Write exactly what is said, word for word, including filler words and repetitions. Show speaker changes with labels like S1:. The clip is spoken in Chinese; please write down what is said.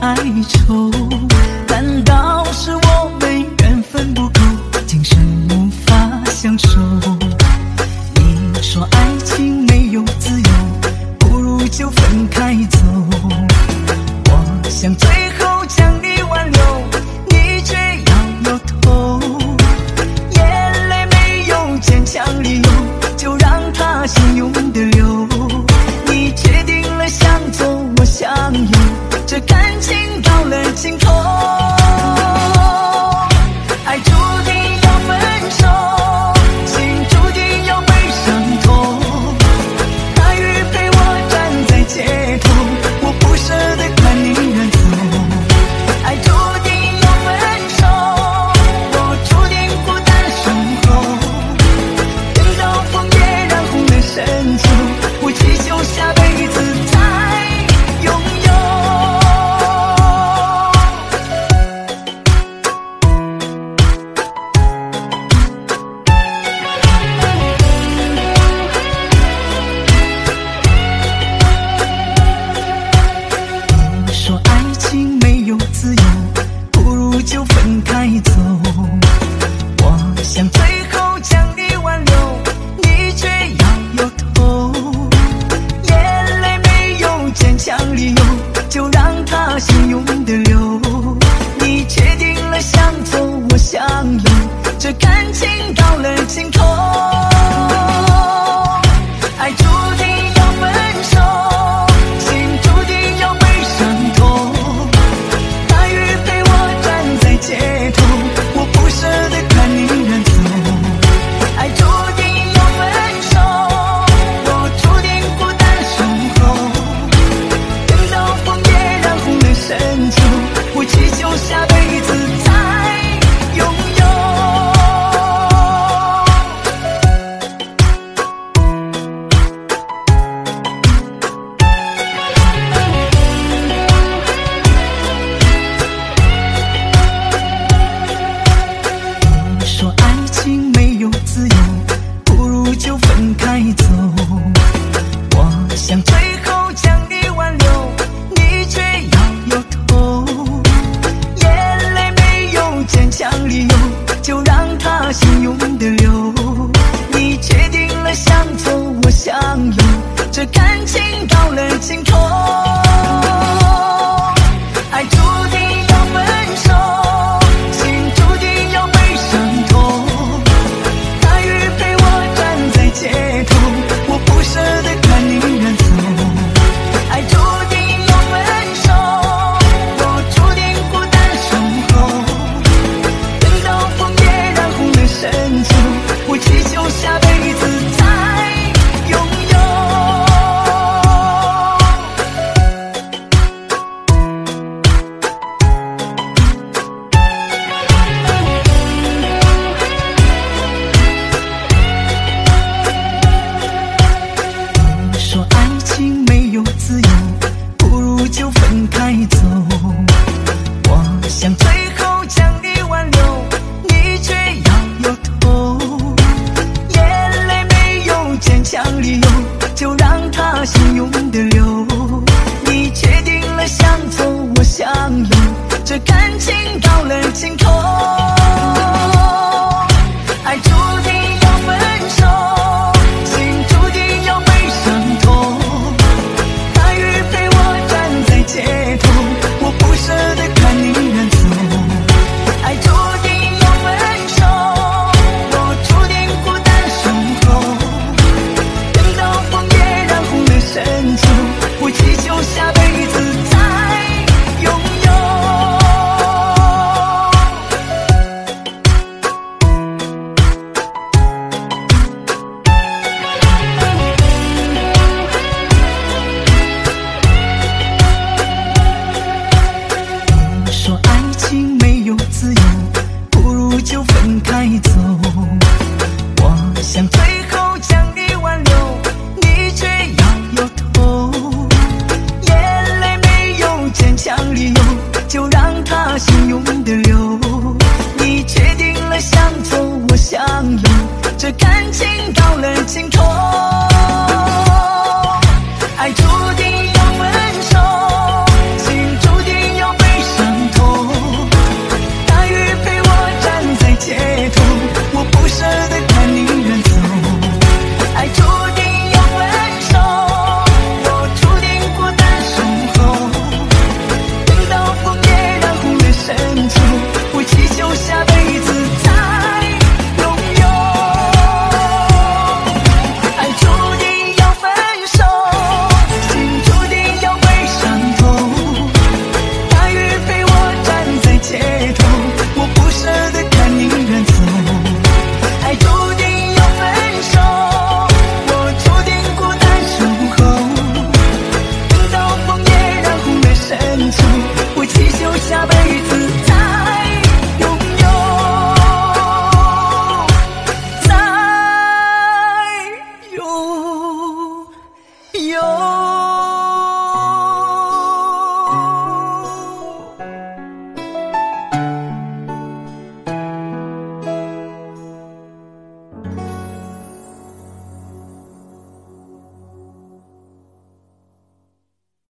S1: 哀愁。难道是我们缘分不够，今生无法相守？你说爱情没有自由，不如就分开走。我想最后将你挽留，你却摇摇头。眼泪没有坚强理由，就让它汹涌的流。你决定了向左，我向右，这感情到了尽头。爱注定要分手，情注定要被伤透。大雨陪我站在街头，我不舍得看你远走。爱注定要分手，我注定孤单守候。等到枫叶染红了深秋，我祈求下辈子再拥有。你说爱情没有自由，不如就分开走。我想最后将你挽留，你却摇摇头。眼泪没有坚强理由，就让它汹涌的流。你决定了向左，我向右，这感情到了尽头。爱注定要分手，情注定要被伤透。大雨陪我站在街头， 会祈求下辈子再